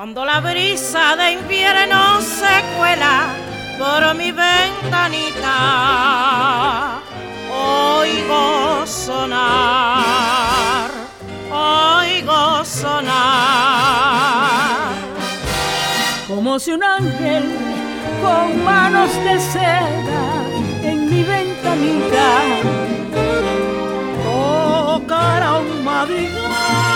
Cuando la brisa de invierno se cuela por mi ventanita, oigo sonar, oigo sonar. Como si un ángel con manos de seda en mi ventanita tocara un madrigal.